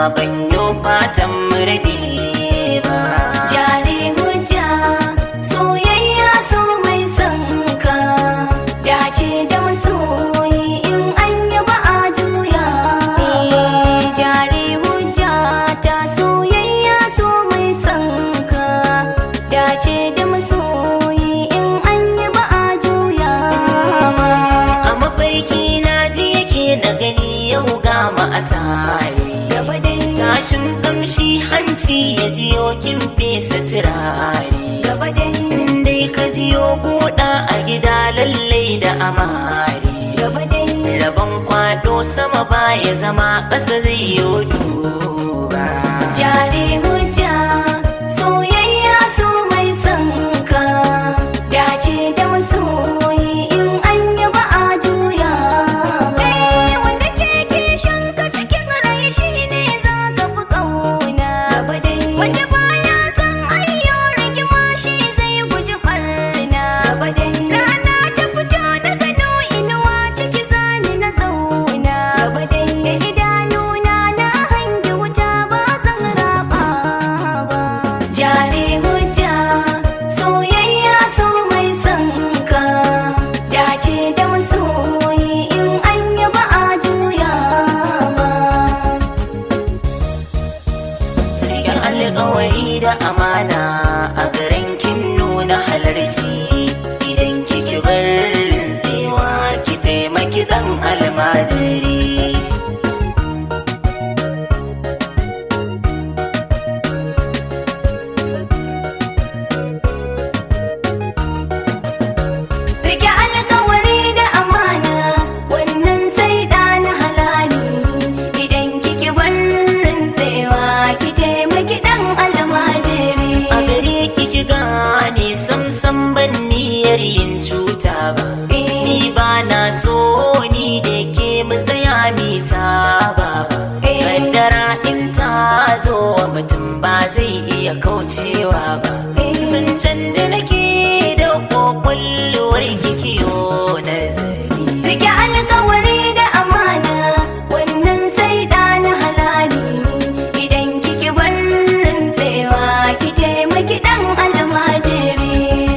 ban yo fatan murɗe ba. Jari hujja soyayya so mai son ka, dace da masoyi in an yi ba a juya. Jari hujja ta soyayya so mai son ka, dace da masoyi in an yi ba a juya. A mafarki na ji yake na gani yau ga ma a tare. Gaba dai Tashin kamshi hanci ya jiyo kin fesa turare. gaba dai Dai ka jiyo goda a gida lallai da amare. gaba dai Rabon kwado sama baya zama ƙasa zai yi duba. jari hujja soyayya so mai son ka, dace da masoyi in an yi ba a juya. Wanda ke kishin ka cikin rai shi ne za ka fi ƙauna. Wanda baya son ayyo rigima shi zai guji ɓarna. Rana ta fito na gano inuwa ciki zani na zauna. Da idanuna na hangi wuta ba zan raba ba. Jari hujja soyayya so mai son ka, dace da masoyi in an yi ba a juya ba. Rigar alƙawari da amana a garin kin nuna halarci. Idan kiki bar rintsewa ki taimaki ɗan almajiri. Rike alkawari da amana wannan sai da na halali. Idan kike bar rintsewa ki taimaki dan almajiri. A gare kiki gane samsam ban niyyar yin cuta ba. Ni ba na so ni da ke mu tsaya mita ba. Kaddara in ta zo wa mutum ba zai iya kaucewa ba. Zancen da nake da kwakwalwar kikiyo nazari. Rike alkawari da amana wannan sai da na halali. Idan kike bar rintsewa ki taimaki dan almajiri.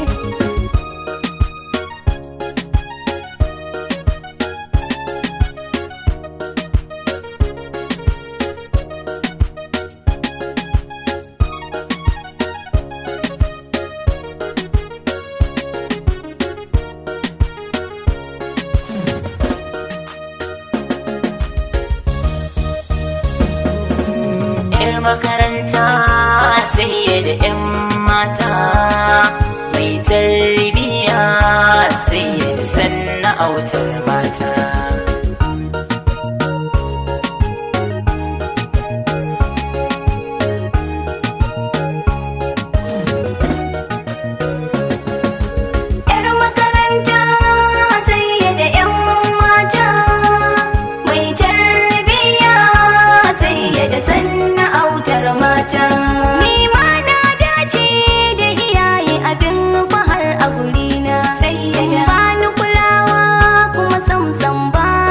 Yar makaranta sai da 'yan mata mai tarbiya sai da sanna autar mata. Yar makaranta sai da 'yan mata mai tarbiyya sai da sana'autar mata. Ni ma na dace da iyaye abin fahar a gurina. Sai bani kulawa kuma samsam ba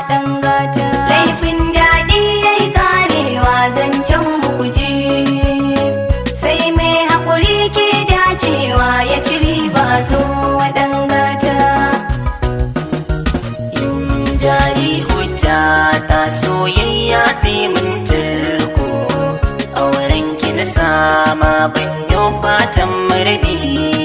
ɗan gata. Laifin daɗi yayi karewa zancen bukuji, sai mai haƙuri ke dacewa ya ci riba zo ɗan gata. Jari hujja ta soyayya ta yi min tarko, auren ki na sama ban yi fatan marbi